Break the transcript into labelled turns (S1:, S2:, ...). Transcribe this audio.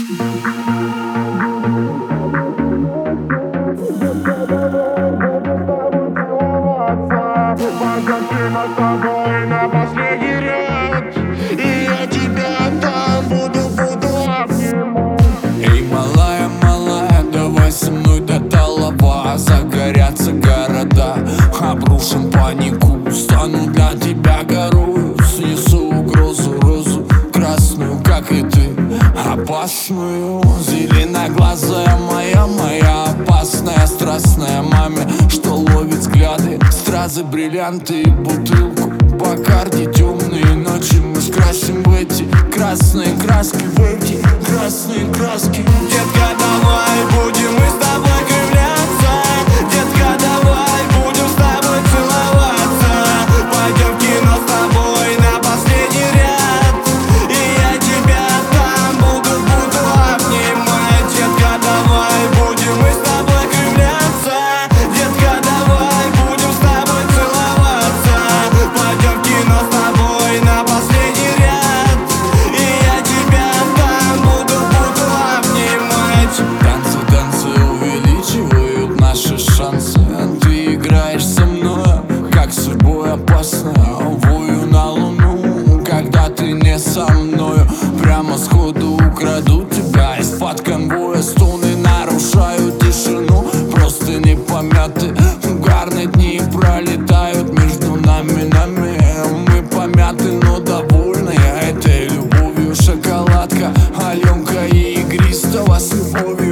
S1: Пойдем кино с тобой на последний ряд, и я тебя там буду обнимать.
S2: Эй, малая, малая, давай со мной до Талова. Загорятся города, обрушим панику. Стану для тебя горою, снесу угрозу, розу красную, как и ты, опасную. Зеленоглазая моя, моя опасная, страстная маме, что ловит взгляды, стразы, бриллианты и бутылку Бакарди. Темные ночи мы скрасим в эти красные краски, в эти красные краски.
S3: Детка, давай будем мы с тобой кривляться. Детка, давай будем с тобой целоваться. Пойдем в кино с тобой на последний ряд, и я тебя там буду обнимать. Детка, давай будем мы с тобой кривляться. Детка, давай будем с тобой целоваться. Пойдем в кино с тобой на последний ряд, и я тебя там буду обнимать.
S2: Танцы, танцы увеличивают наши шансы. Ты играешь со мной, как судьбой опасно. Вою на луну, когда ты не со мною. Прямо сходу украду тебя из-под конвоя. Стоны нарушают тишину, просто не помяты. Угарные дни пролетают между нами. Мы помяты, но довольны этой любовью. Шоколадка, Аленка и игристого с любовью.